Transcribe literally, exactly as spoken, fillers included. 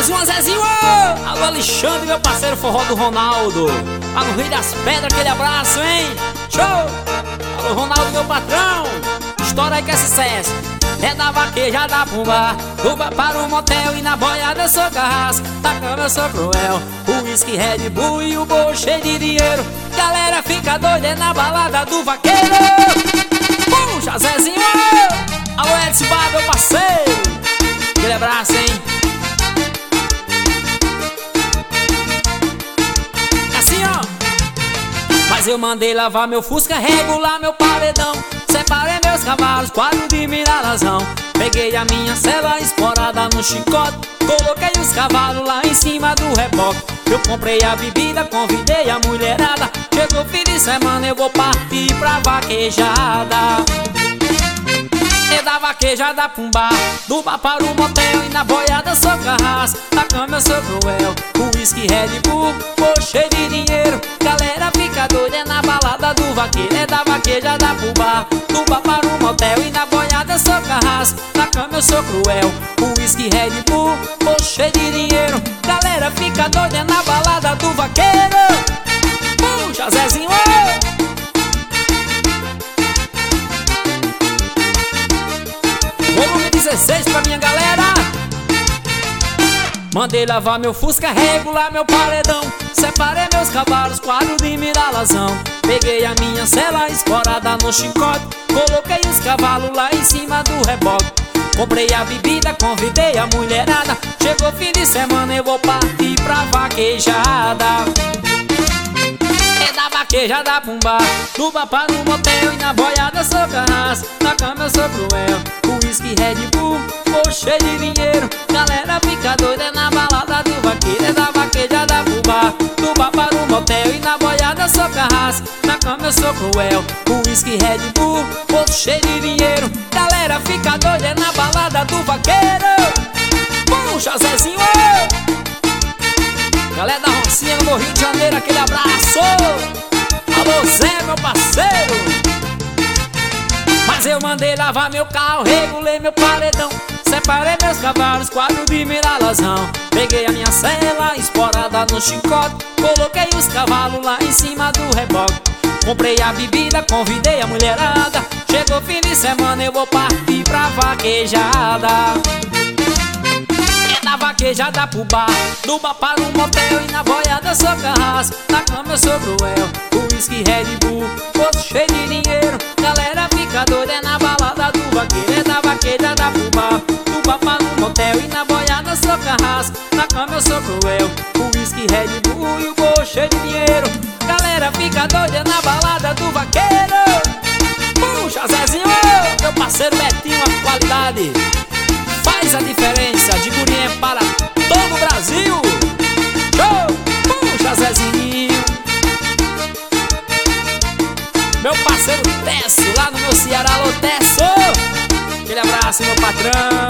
Mais uma, Zezinho! Alô, Alexandre, meu parceiro forró do Ronaldo. Lá no Rio das Pedras, aquele abraço, hein? Show! Alô, Ronaldo, meu patrão. Estoura aí que é sucesso. É da vaqueja da Pumba, Pumba para o motel e na boiada eu sou carrasco. Na cama eu sou cruel, o whisky, Red Bull e o bolo cheio de dinheiro. Galera fica doida é na balada do vaqueiro. Puxa, Zezinho! Alô, Edson Bar, meu parceiro. Aquele abraço, hein? Assim, ó. Mas eu mandei lavar meu Fusca, regular meu paredão. Separei meus cavalos, quadro de mirar-razão. Peguei a minha cela esporada no chicote. Coloquei os cavalos lá em cima do reboque. Eu comprei a bebida, convidei a mulherada. Chegou o fim de semana, eu vou partir pra vaquejada. É da vaquejada Pumba, do bar para o motel e na boiada eu sou carrasco. Na cama eu sou cruel, o whisky, Red Bull, pô, cheio de dinheiro. Galera fica doida é na balada do vaqueiro. É da vaquejada Pumba, do bar para o motel e na boiada eu sou carrasco. Na cama eu sou cruel, o whisky, Red Bull, pô, cheio de dinheiro. Galera fica doida é na balada do vaqueiro. Puxa, Zezinho! Volume dezesseis pra minha galera. Mandei lavar meu Fusca, regular meu paredão. Separei meus cavalos, quadro de mirar-razão. Peguei a minha cela esporada no chicote. Coloquei os cavalos lá em cima do reboque. Comprei a bebida, convidei a mulherada. Chegou fim de semana, eu vou partir pra vaquejada. É da vaquejada Pumba, do bar para o motel e na boiada eu sou carrasco. Na cama eu sou cruel, o whisky, Red Bull, pô, cheio de dinheiro. Galera fica doida na balada do vaqueiro. É da vaquejada Pumba, do bar para o motel e na boiada eu sou carrasco. Na cama eu sou cruel, o whisky, Red Bull, pô, cheio de dinheiro. Galera fica doida na balada do vaqueiro. Puxa, Zezinho! Galera da Rocinha no Rio de Janeiro, aquele abraço. Alô, Zé, meu parceiro. Mas eu mandei lavar meu carro, regulei meu paredão. Separei meus cavalos, quadro de mirar-razão. Peguei a minha cela esporada no chicote. Coloquei os cavalos lá em cima do reboque. Comprei a bebida, convidei a mulherada. Chegou fim de semana, eu vou partir pra vaquejada. Na vaquejada pro bar, do bar para o motel e na boiada eu sou carrasco. Na cama eu sou cruel, o whisky, Red Bull, bolso cheio de dinheiro. Galera fica doida é na balada do vaqueiro. É da vaquejada pro bar, do bar para o motel e na boiada eu sou carrasco. Na cama eu sou cruel, o whisky, Red Bull e o bolso cheio de dinheiro. Galera fica doida é na balada do vaqueiro. Puxa, Zezinho, meu parceiro Betinho, a qualidade faz a diferença, de Gurien para todo o Brasil. Show! Puxa, Zezinho. Meu parceiro Tesso, lá no meu Ceará. Alô, Tesso! Aquele abraço, meu patrão.